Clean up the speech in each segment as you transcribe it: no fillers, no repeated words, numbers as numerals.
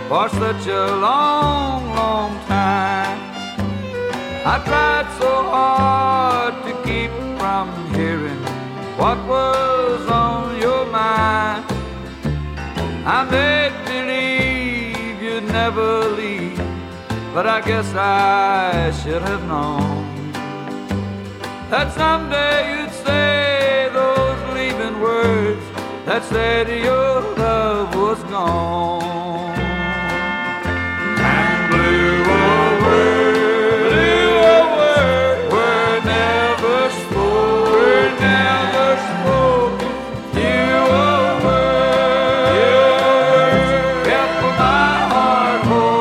for such a long, long time. I tried so hard to keep from hearing what was on your mind. I made believe you'd never leave, but I guess I should have known that someday you'd say those leaving words that said your love was gone. And blew away, were never spoken, were never spoken. You were kept my heart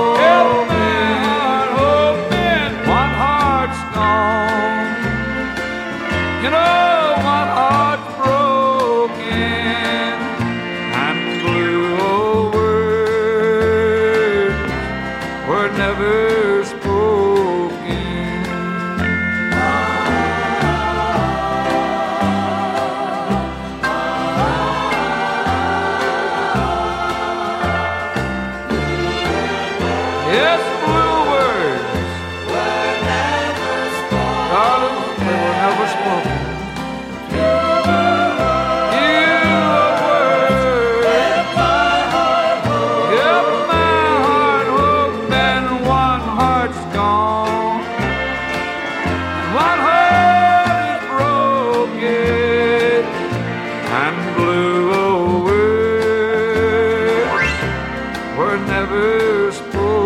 hoping, one heart's gone. You know, one heart's broken, and blue words were never spoken. Yes, blue words were never spoken. Darling, they were never spoken. Never spoke.